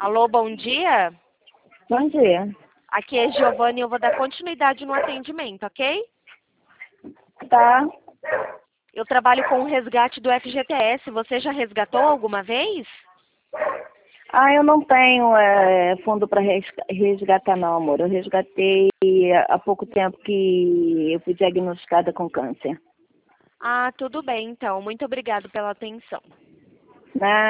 Alô, bom dia. Bom dia. Aqui é Giovanni e eu vou dar continuidade no atendimento, ok? Tá. Eu trabalho com o resgate do FGTS. Você já resgatou alguma vez? Eu não tenho fundo para resgatar não, amor. Eu resgatei há pouco tempo que eu fui diagnosticada com câncer. Ah, tudo bem, então. Muito obrigado pela atenção. Né?